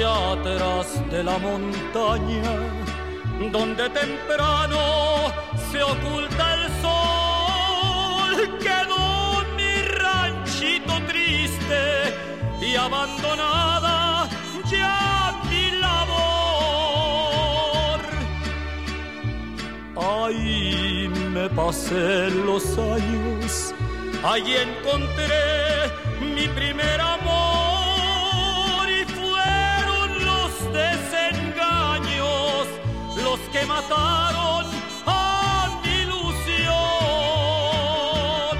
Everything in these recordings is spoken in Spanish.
allá atrás de la montaña, donde temprano se oculta el sol, quedó mi ranchito triste y abandonada ya mi labor. Ahí me pasé los años, allí encontré mi primer amor y fueron los desengaños los que mataron a mi ilusión.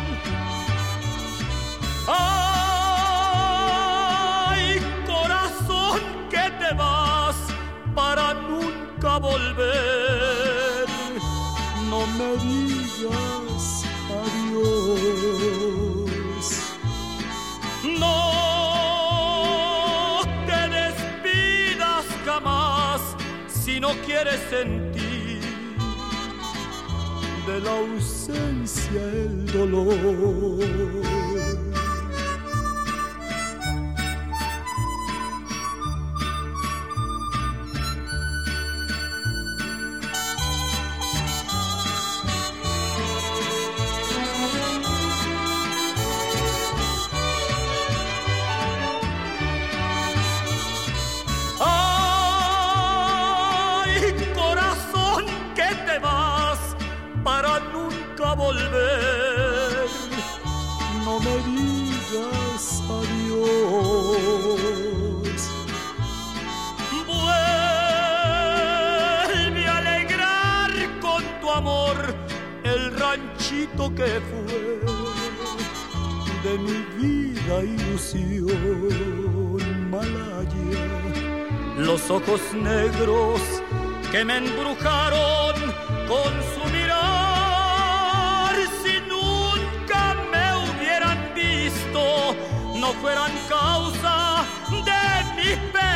Ay, corazón, que te vas para nunca volver, no me digas adiós. No te despidas jamás si no quieres sentir de la ausencia el dolor. Volver, no me digas adiós. Vuelve a alegrar con tu amor el ranchito que fue de mi vida ilusión. Malaya, los ojos negros que me embrujaron con su mirar. No fueran causa de mis penas.